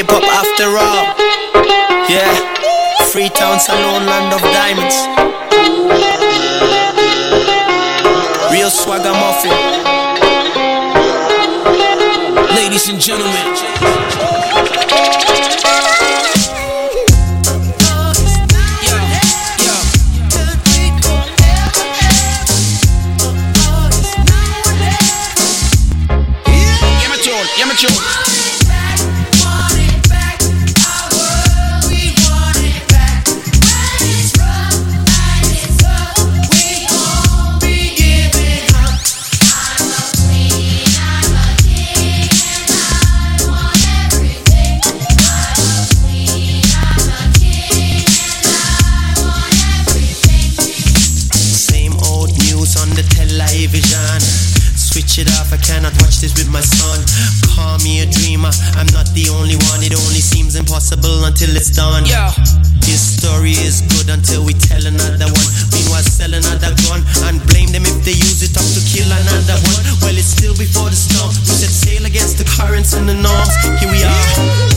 big up after all. Yeah, Freetown Salon, land of diamonds. Real swagger muffin. Ladies and gentlemen, yeah, my tune. Switch it off, I cannot watch this with my son. Call me a dreamer, I'm not the only one. It only seems impossible until it's done. Yeah. This story is good until we tell another one. Meanwhile sell another gun and blame them if they use it up to kill another one. Well, it's still before the storm. We set sail against the currents and the norms. Here we are.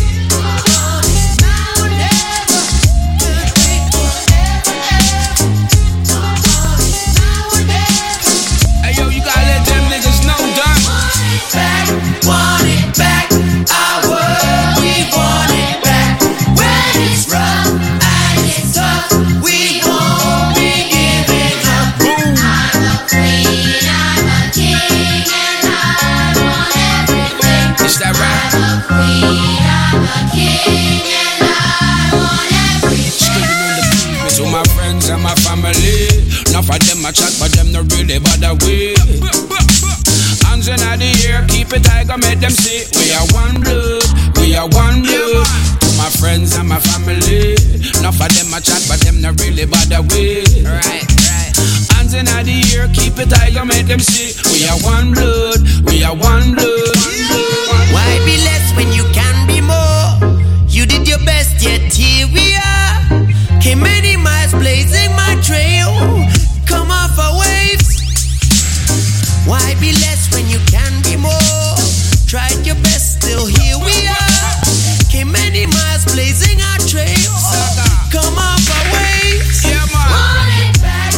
Want it back, our world, we want it back. When it's rough and it's tough, we won't be giving up. I'm a queen, I'm a king, and I want everything. Is that right? I'm a queen, I'm a king, and I want everything. To my friends and my family, enough of them a chat, but them not really bother with. Hands in the air, keep it tight, make them see we are one blood, we are one blood. To my friends and my family, enough of them a chat, but them not really bother with. Right. Hands in the air, keep it tight, make them see we are one blood, we are one blood. Why be less when you can be more? You did your best, yet here we are. Came many miles blazing my trail. Come off our waves. Why be less when you can be more? Tried your best, still here we are. Came many miles blazing our trails. Come off our waves. Yeah, man. Want it back,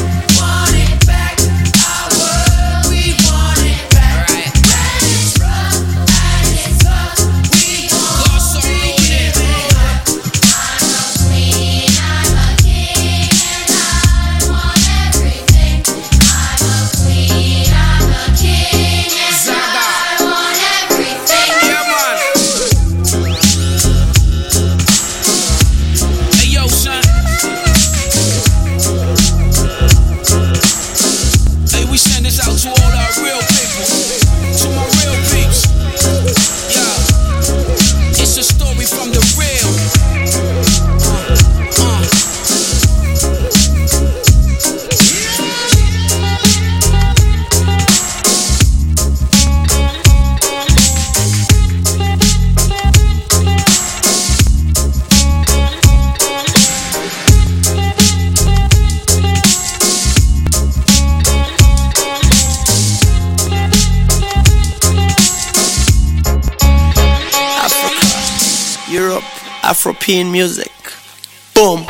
our world, we want it back. Right. When it's rough and it's tough, we won't be giving up. I'm a queen, I'm a king, and I want everything. I'm a queen, I'm a king, and I want everything. Yeah, man. Hey, yo, son. Hey, we send this out to all our real people, to my real peeps. Yeah, it's a story from the real. Europe, Afropean music. Boom.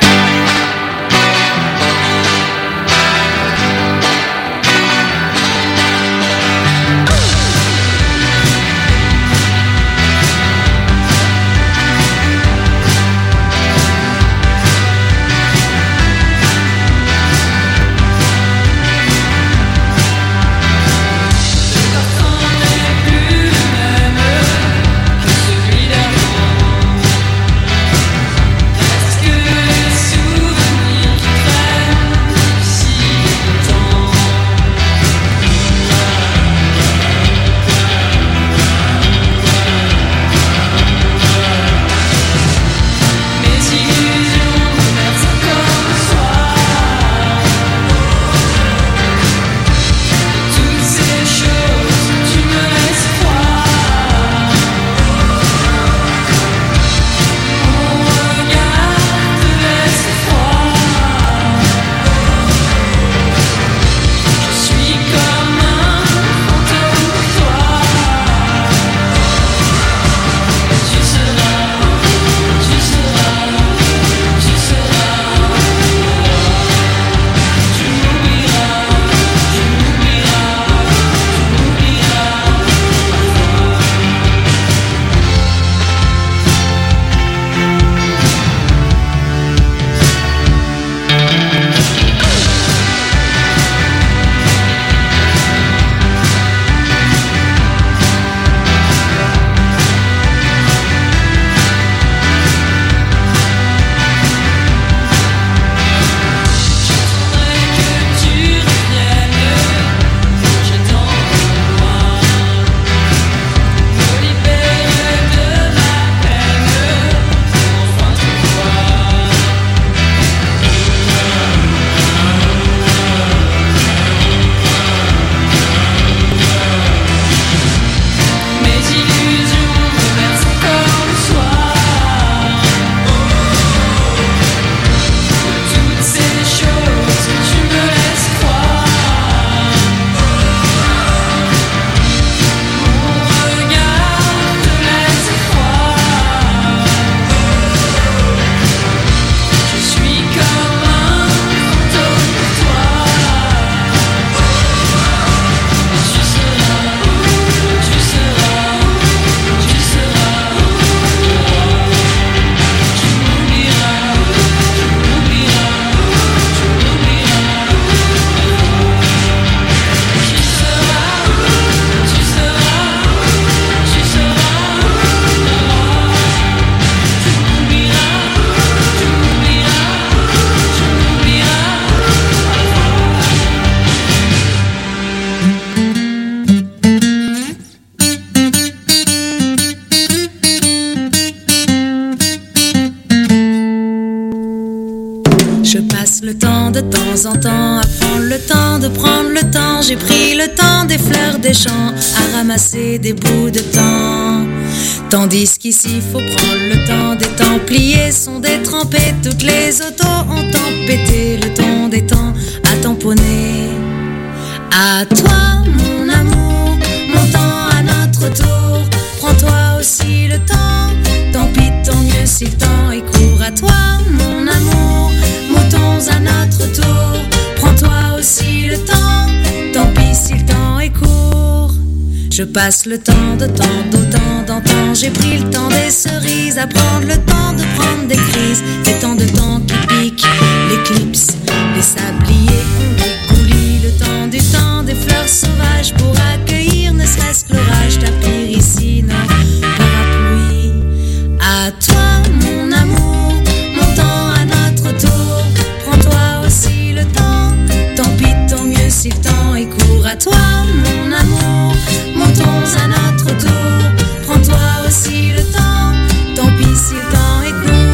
Celui d'avant, est-ce que de temps en temps à prendre le temps de prendre le temps. J'ai pris le temps des fleurs des champs à ramasser des bouts de temps. Tandis qu'ici faut prendre le temps des Templiers sont détrempés. Toutes les autos ont tempêté, le ton des temps à tamponner. À toi mon amour, mon temps à notre tour. Prends-toi aussi le temps, tant pis tant mieux si le temps est court. À toi mon amour, moutons à notre tour. Prends-toi aussi le temps, tant pis si le temps est court. Je passe le temps de temps d'autant d'antan. J'ai pris le temps des cerises, à prendre le temps de prendre des crises. Des temps de temps qui piquent l'éclipse, les sabliers ont des coulis. Le temps du temps des fleurs sauvages pour accueillir ne serait-ce que l'orage. Tapir ici nos parapluies. À toi mon amour, mon temps à notre tour. Prends-toi aussi le temps, tant pis tant mieux si le temps est court. À toi mon amour, montons à notre tour. Prends-toi aussi le temps, tant pis si le temps est court.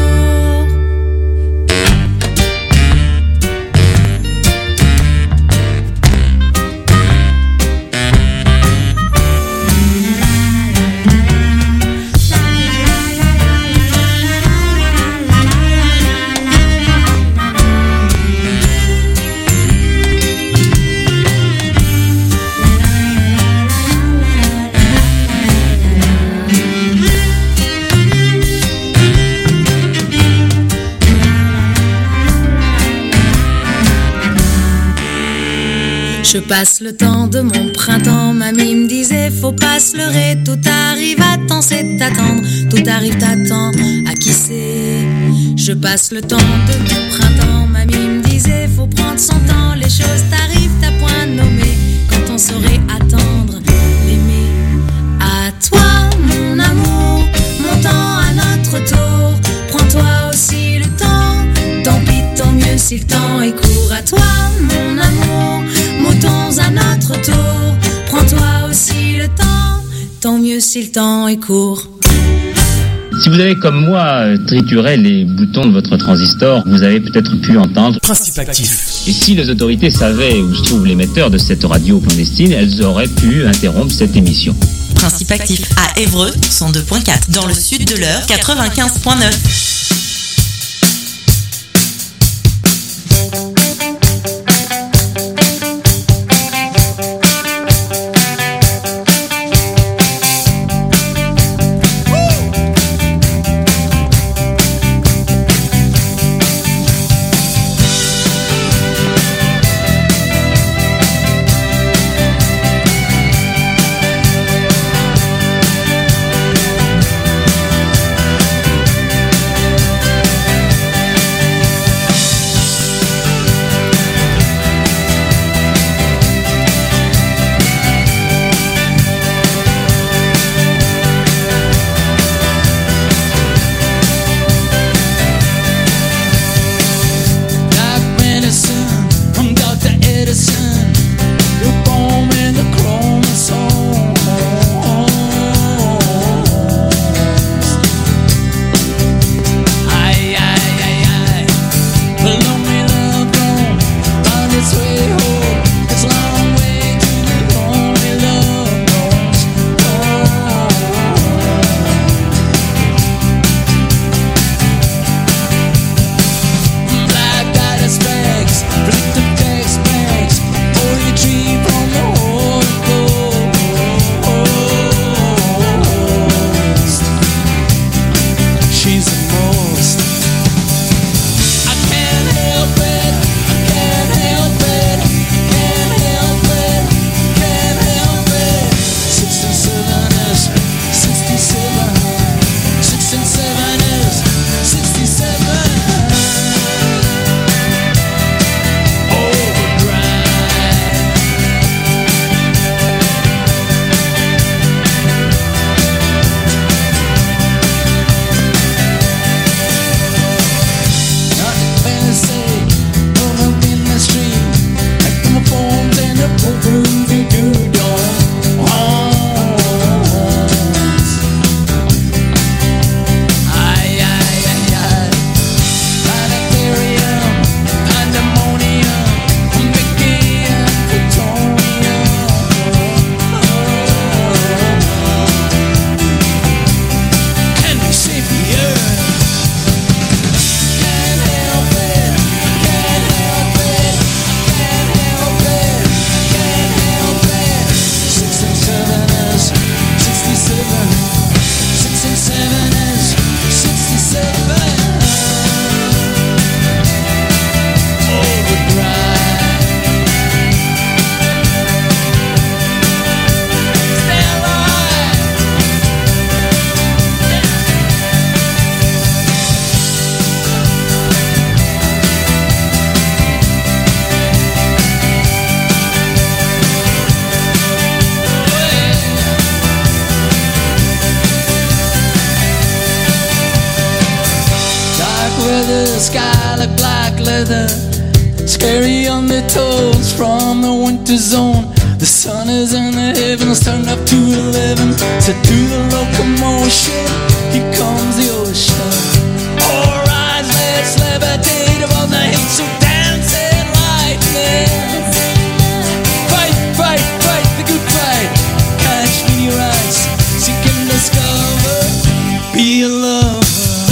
Je passe le temps de mon printemps, mamie me disait faut pas se leurrer, tout arrive à temps, c'est t'attendre, tout arrive t'attend, à qui c'est. Je passe le temps de mon printemps, mamie me disait faut prendre son temps, les choses t'arrivent à point nommé, quand on saurait attendre, l'aimer. À toi mon amour, mon temps à notre tour, prends-toi aussi le temps, tant pis tant mieux si le temps est court. À toi mon amour, moutons à notre tour, prends-toi aussi le temps, tant mieux si le temps est court. Si vous avez comme moi trituré les boutons de votre transistor, vous avez peut-être pu entendre Principe actif. Et si les autorités savaient où se trouve l'émetteur de cette radio clandestine, elles auraient pu interrompre cette émission. Principe actif à Évreux 102.4, dans le sud de l'Eure 95.9. the sky like black leather, scary on the toes from the winter zone. The sun is in the heavens, turned up to 11. Set to the locomotion, here comes the ocean. All rise, let's levitate above the heat, so dance and lightning. Fight, fight, fight the good fight. Catch me in your eyes, seek and discover. Be a lover.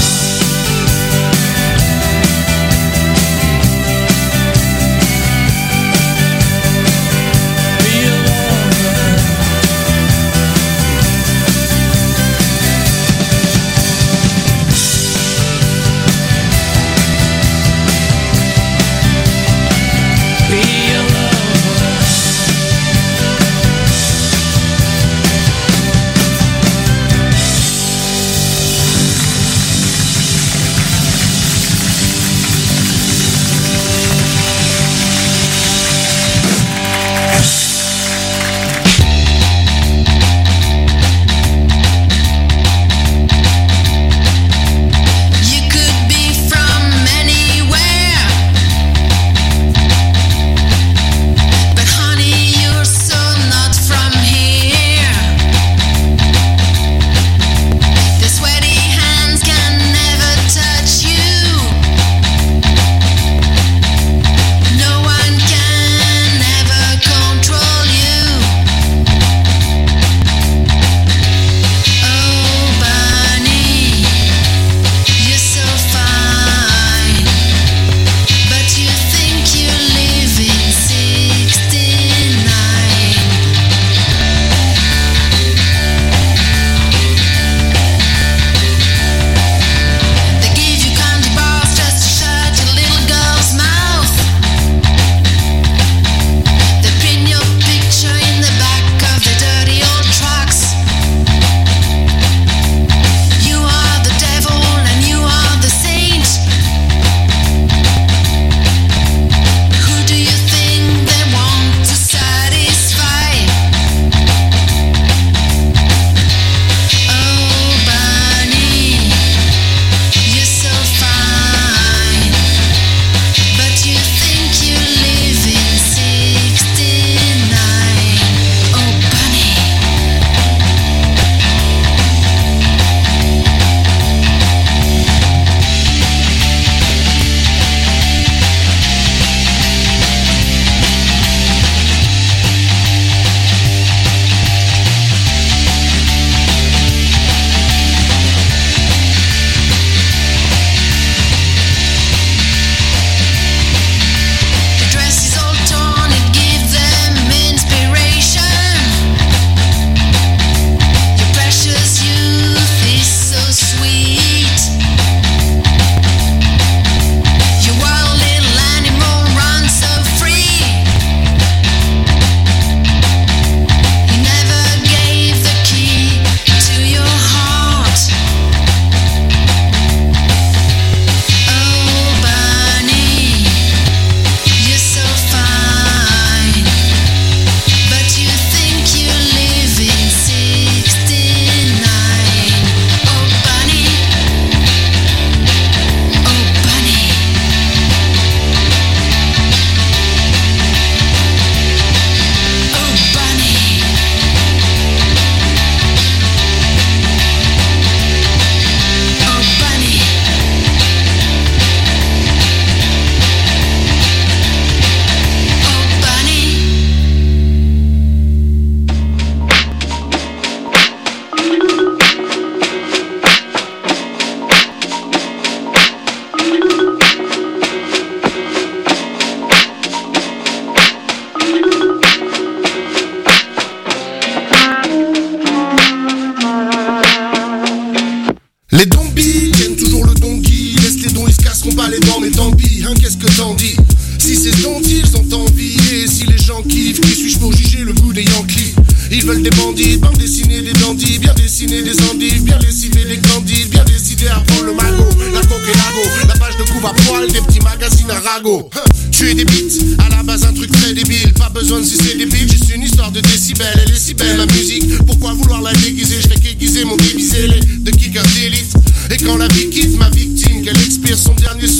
veulent des bandits, bande dessinée des dandys, bien dessiner des endives, bien lessiver des candides, bien décidé à prendre le magot, la coque et l'ago, la page de couve à poil, des petits magazines à ragot. Tuer des beats, à la base un truc très débile, pas besoin de sucer des beats, juste une histoire de décibels, elle est si belle ma musique, pourquoi vouloir la déguiser, je fais qu'aiguiser mon déguisé de kicker d'élite. Et quand la vie quitte ma victime, qu'elle expire son dernier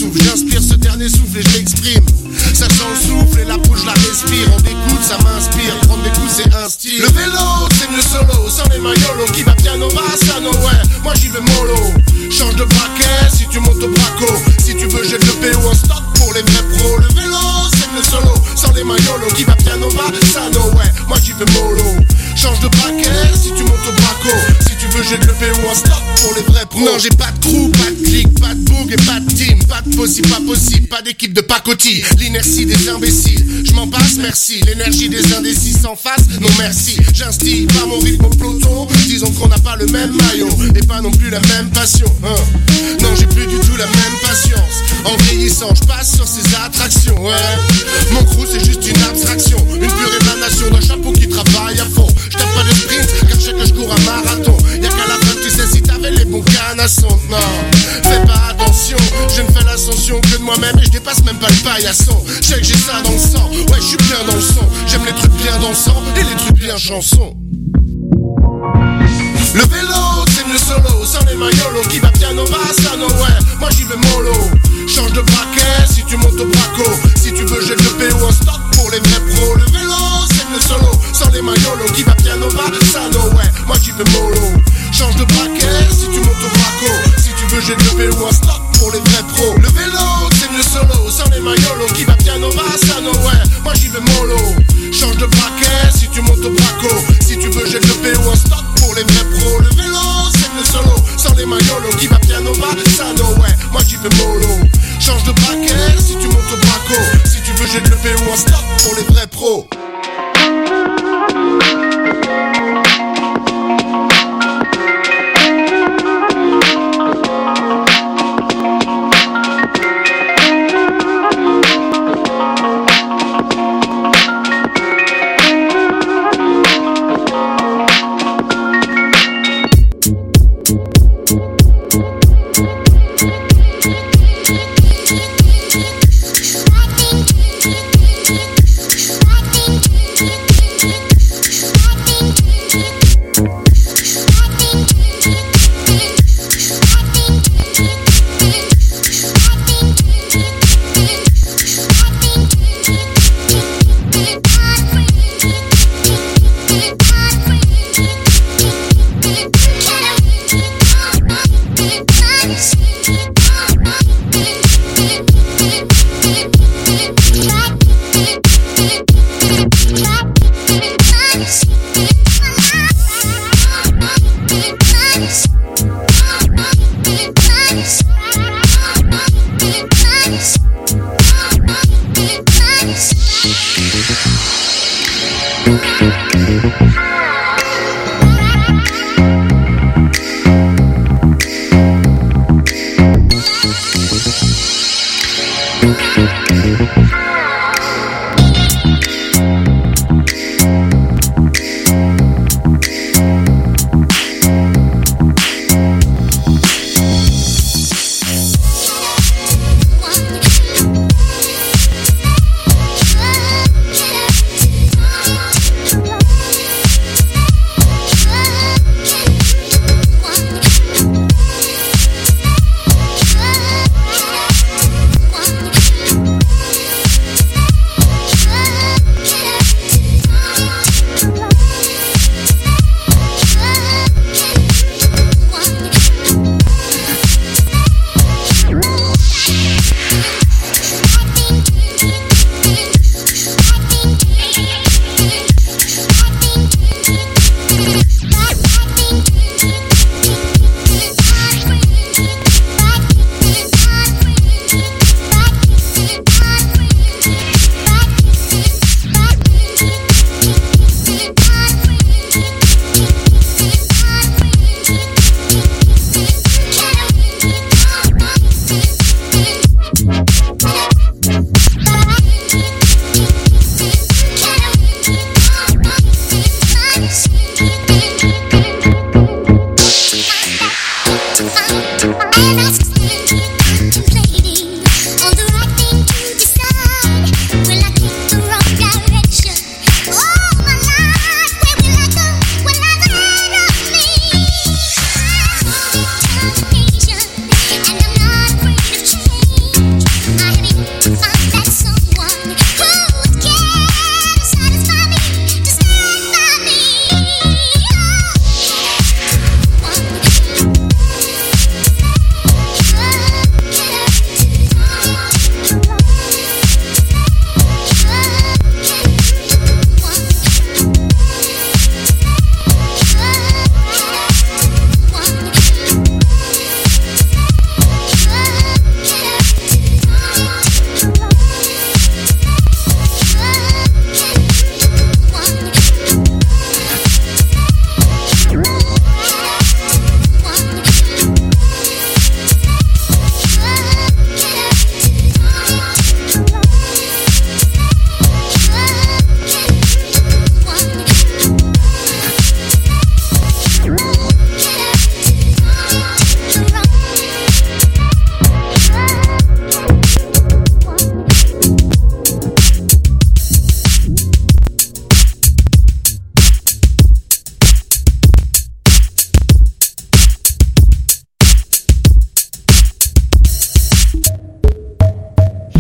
Change de braquet si tu montes au braco. Si tu veux j'ai le PO en stock pour les vrais pros. Le vélo c'est le solo, sans les maillots. Qui va piano va, ça no ouais, moi j'y vais mollo. Change de braquet si tu montes au braco. Si tu veux j'ai le PO en stock pour les vrais pros. Non j'ai pas de crew, pas de clique, pas de boug et pas de team. Pas de possible, pas possible, pas d'équipe de pacotille. L'inertie des imbéciles, je m'en passe merci. L'énergie des indécis sans face, non merci. J'instille pas mon rythme au peloton. Disons qu'on n'a pas le même maillot et pas non plus la même passion Non j'ai plus du tout la même patience. En vieillissant je passe sur ces attractions Mon crew c'est juste une abstraction. Une pure émanation d'un chapeau qui travaille à fond. Je tape pas de sprint car je sais que je cours un marathon. Y'a qu'à la fin que tu sais si t'avais les bons canassons. Non, fais pas attention. Je ne fais l'ascension que de moi-même et je dépasse même pas le paillasson. Je sais que j'ai ça dans le sang, ouais je suis bien dans le son. J'aime les trucs bien dansants et les trucs bien chansons. Le vélo c'est mieux solo, sans les maillots. Qui va piano va, ça no ouais, moi j'y vais mollo. Change de braquet si tu montes au braco. Si tu veux j'ai le PO en stock pour les vrais pros. Le vélo c'est mieux solo, sans les maillots. Qui va piano va, ça no ouais, moi j'y vais mollo. Change de braquet si tu montes au braco. Si tu veux j'ai le PO en stock pour les vrais pros. Le vélo c'est mieux solo, sans les maillots. Qui va piano va, ça no ouais, moi j'y vais mollo. Change de braquet si tu montes au braco. Si tu veux j'ai le PO en stock pour les vrais pros. Le vélo c'est mieux solo, sans les maillots. Qui va piano va, ça no ouais, moi j'y vais mollo. Change de braquet si tu montes au braco. Si tu veux j'ai le PO en stock pour les vrais pros.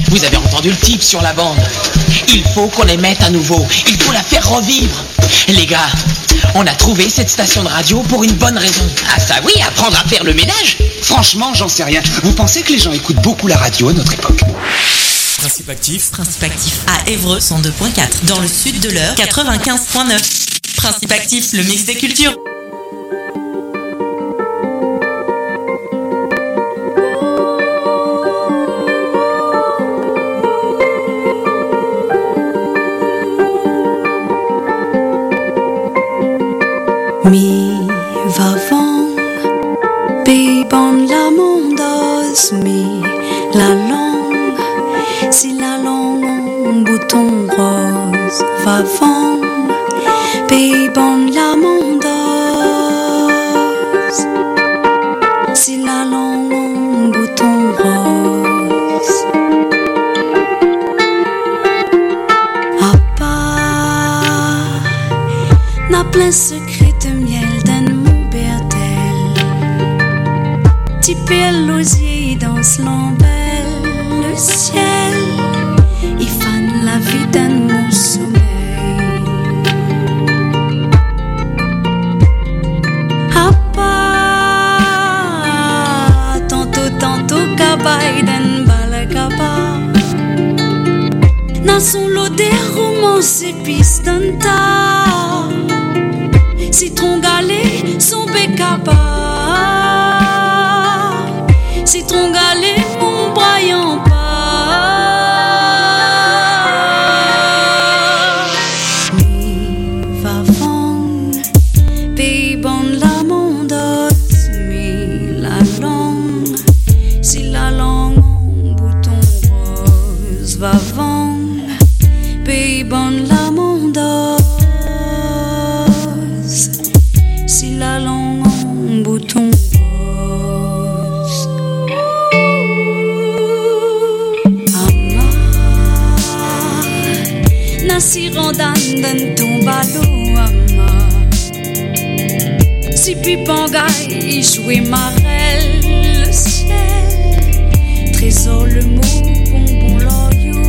Vous avez entendu le type sur la bande. Il faut qu'on émette à nouveau. Il faut la faire revivre. Les gars, on a trouvé cette station de radio pour une bonne raison. Ah ça oui, apprendre à faire le ménage. Franchement, j'en sais rien. Vous pensez que les gens écoutent beaucoup la radio à notre époque? Principe actif à Évreux 102.4. Dans le sud de l'Eure 95.9. Principe actif, le mix des cultures. Mi va vang, bibon la mondos, mi la langue, si la langue en bouton rose va vang, bibon la mondos, si la langue en bouton rose. Appa n'a plein secret de miel d'un mon bertel. Tipé l'osier danse l'embelle le ciel. Il fan la vie d'un mon sommeil. Appa tantôt cabaye d'un balakaba. N'a son lot des romances épices d'un tas. Citron galé, son bécaba. Citron galé, mon braillant pas. Mi va vang, pays bon la mondos, mi la langue. Si la langue en bouton rose va vang, pays bon la mondos. Si la langue en bouton rose. Ama nasi rondan dan tombalo ama. Si pipangay jouer marelle le ciel. Trésor le mot bonbon l'oyo.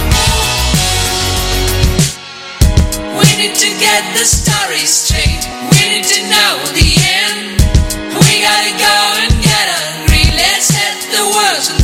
To get the story straight. words.